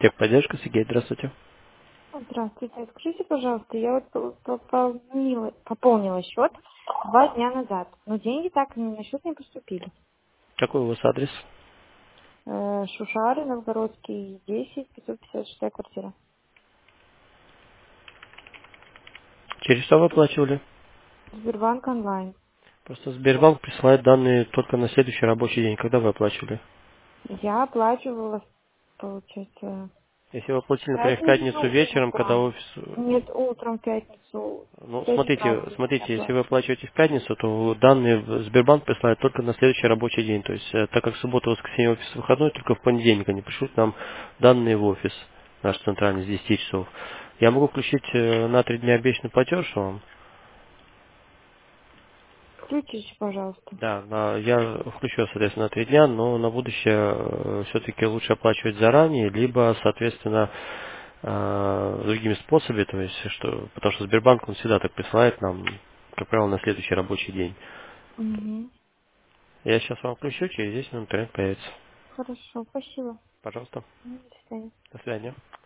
Техподдержка, Сергей, здравствуйте. Здравствуйте. Скажите, пожалуйста, я вот пополнила счет 2 дня назад, но деньги так и на счет не поступили. Какой у вас адрес? Шушары, Новгородский, 10, 556 квартира. Через что вы оплачивали? Сбербанк онлайн. Просто Сбербанк присылает данные только на следующий рабочий день. Когда вы оплачивали? Я оплачивала, получается, Если вы оплатили, в например, в пятницу пятницу вечером, когда утром. офис... Нет, утром в пятницу. Ну, В 5 утра смотрите, я если вы оплачивала. оплачиваете в пятницу, то данные в Сбербанк присылает только на следующий рабочий день. То есть, так как суббота, воскресенье офис выходной, только в понедельник они пришлют нам данные в офис, наш центральный, с 10 часов. Я могу включить на 3 дня обещанный платеж вам. Включите, пожалуйста. Да, я включу, соответственно, на 3 дня, но на будущее все-таки лучше оплачивать заранее, либо, соответственно, другими способами, то есть, потому что Сбербанк, он всегда так присылает нам, как правило, на следующий рабочий день. Угу. Я сейчас вам включу, через 10 минут интернет появится. Хорошо, спасибо. Пожалуйста, До свидания. до свидания.